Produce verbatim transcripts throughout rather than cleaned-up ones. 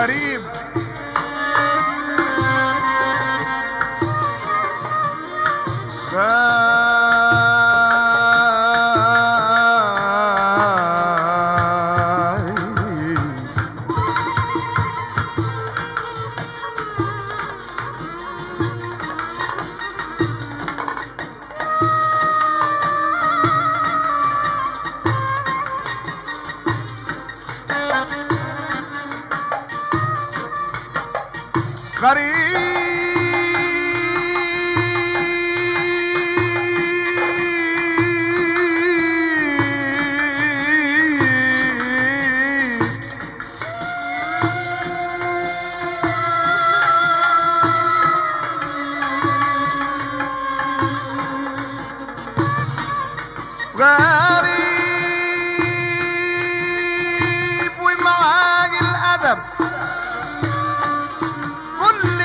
وغريب. غريب غريب ومعاك الأدب كل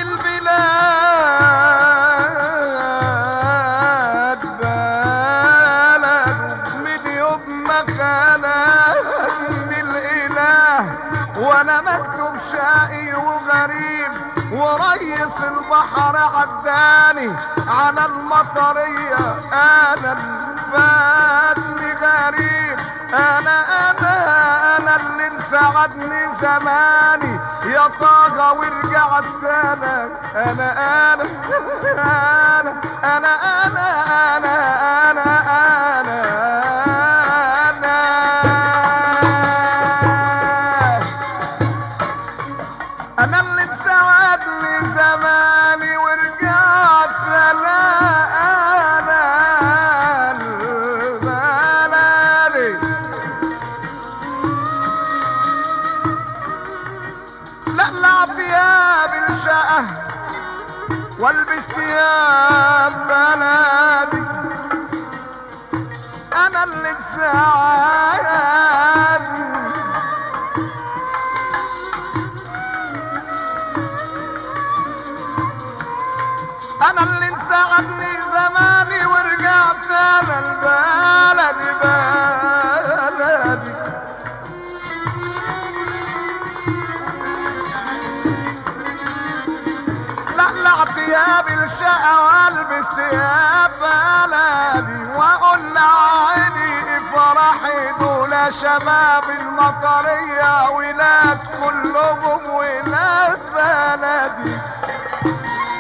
البلاد بلد من يوم ما خلقني الإله وأنا مكتوب شقي وغريب، وريس البحر عداني على المطرية أنا الفاتني غريب. أنا أنا أنا اللي انسعدني زماني يا طاقة ورجعت أنا أنا أنا أنا أنا أنا أنا أنا أنا أنا أنا اللي انسعدني زماني ورجعت أنا أنا البلدي. لألع ثياب الشقة والبس ثياب بلدي، أنا اللي انسعدني أنا اللي انسعدني زماني ورجعت أنا البلدي بلدي. لألع ثياب الشقة والبس ثياب بلدي، وأقول لعيني فرحي دول شباب المطرية ولاد كلهم ولاد بلدي.